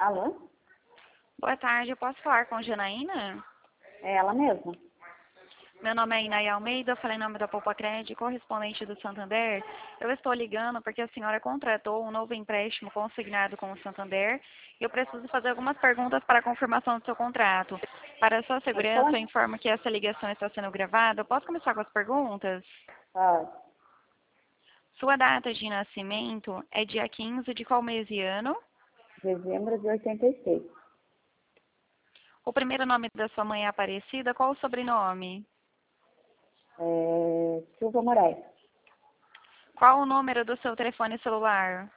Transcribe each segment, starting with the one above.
Alô? Boa tarde, eu posso falar com Janaína? É ela mesma? Meu nome é Inaia Almeida, eu falei em nome da Poupa Crédito, correspondente do Santander. Eu estou ligando porque a senhora contratou um novo empréstimo consignado com o Santander e eu preciso fazer algumas perguntas para a confirmação do seu contrato. Para a sua Pode segurança, falar? eu informo que essa ligação está sendo gravada. Eu posso começar com as perguntas? Pode. Sua data de nascimento é dia 15 de qual mês e ano? Dezembro de 86. O primeiro nome da sua mãe é Aparecida, qual o sobrenome? Silva Moraes. Qual o número do seu telefone celular?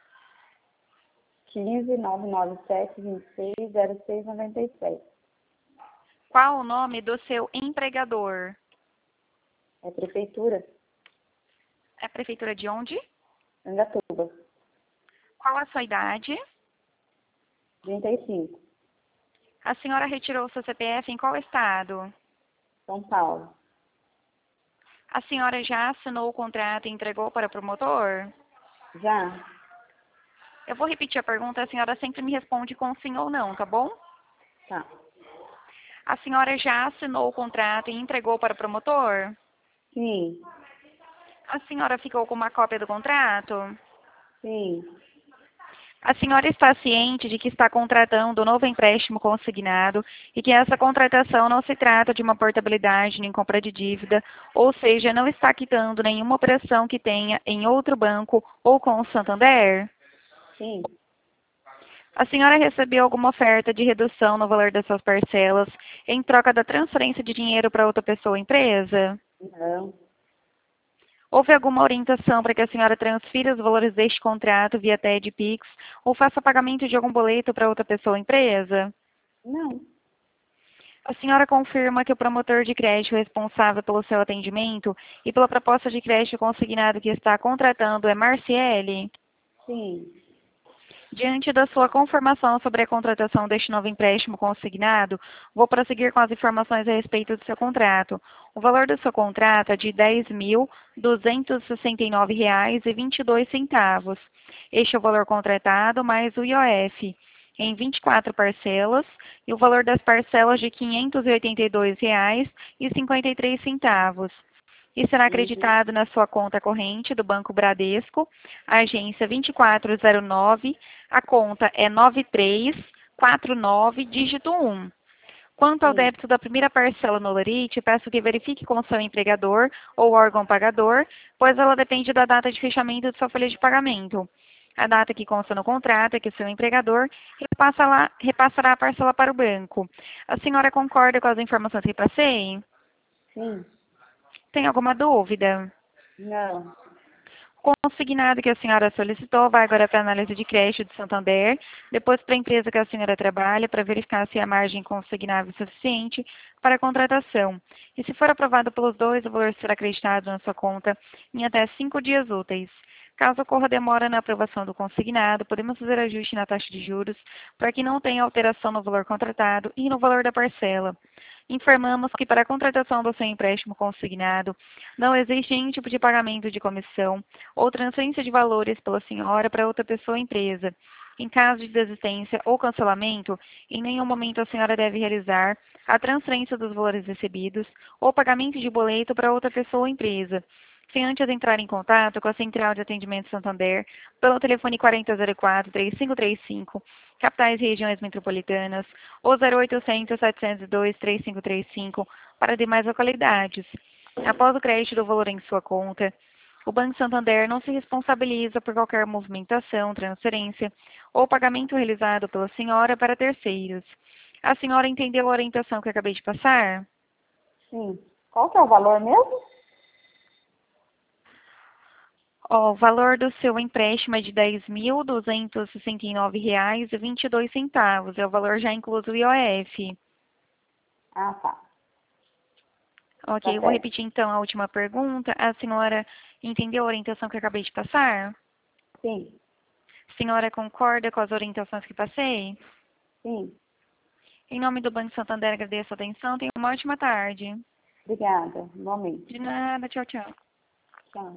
15 997 26 0697. Qual o nome do seu empregador? É prefeitura, É a prefeitura de onde? Angatuba. Qual a sua idade? 35. A senhora retirou o seu CPF em qual estado? São Paulo. A senhora já assinou o contrato e entregou para o promotor? Já? Eu vou repetir a pergunta, a senhora sempre me responde com sim ou não, tá bom? Tá. A senhora já assinou o contrato e entregou para o promotor? Sim. A senhora ficou com uma cópia do contrato? Sim. A senhora está ciente de que está contratando um novo empréstimo consignado e que essa contratação não se trata de uma portabilidade nem compra de dívida, ou seja, não está quitando nenhuma operação que tenha em outro banco ou com o Santander? Sim. A senhora recebeu alguma oferta de redução no valor das suas parcelas em troca da transferência de dinheiro para outra pessoa ou empresa? Não. Houve alguma orientação para que a senhora transfira os valores deste contrato via TED Pix ou faça pagamento de algum boleto para outra pessoa ou empresa? Não. A senhora confirma que o promotor de crédito responsável pelo seu atendimento e pela proposta de crédito consignado que está contratando é Marciele? Sim. Diante da sua confirmação sobre a contratação deste novo empréstimo consignado, vou prosseguir com as informações a respeito do seu contrato. O valor do seu contrato é de R$ 10.269,22. Este é o valor contratado mais o IOF, em 24 parcelas, e o valor das parcelas de R$ 582,53 e será Uhum. acreditado na sua conta corrente do Banco Bradesco, agência 2409, a conta é 9349, dígito 1. Quanto ao Sim. débito da primeira parcela no Lerite, peço que verifique com o seu empregador ou órgão pagador, pois ela depende da data de fechamento de sua folha de pagamento. A data que consta no contrato é que o seu empregador repassará a parcela para o banco. A senhora concorda com as informações que passei? Sim. Tem alguma dúvida? Não. O consignado que a senhora solicitou vai agora para a análise de crédito de Santander, depois para a empresa que a senhora trabalha, para verificar se a margem consignável é suficiente para a contratação. E se for aprovado pelos dois, o valor será acreditado na sua conta em até 5 dias úteis. Caso ocorra demora na aprovação do consignado, podemos fazer ajuste na taxa de juros para que não tenha alteração no valor contratado e no valor da parcela. Informamos que para a contratação do seu empréstimo consignado, não existe nenhum tipo de pagamento de comissão ou transferência de valores pela senhora para outra pessoa ou empresa. Em caso de desistência ou cancelamento, em nenhum momento a senhora deve realizar a transferência dos valores recebidos ou pagamento de boleto para outra pessoa ou empresa, sem antes entrar em contato com a Central de Atendimento Santander pelo telefone 4004-3535, capitais e regiões metropolitanas, ou 0800-702-3535 para demais localidades. Após o crédito do valor em sua conta, o Banco Santander não se responsabiliza por qualquer movimentação, transferência ou pagamento realizado pela senhora para terceiros. A senhora entendeu a orientação que eu acabei de passar? Sim. Qual que é o valor mesmo? Ó, o valor do seu empréstimo é de R$ 10.269,22. É o valor já incluso o IOF. Ah, tá. Ok, Tá eu vou certo. repetir então a última pergunta. A senhora entendeu a orientação que eu acabei de passar? Sim. A senhora concorda com as orientações que passei? Sim. Em nome do Banco Santander, agradeço a atenção. Tenha uma ótima tarde. Obrigada. Igualmente. De nada, tchau, tchau. Tchau.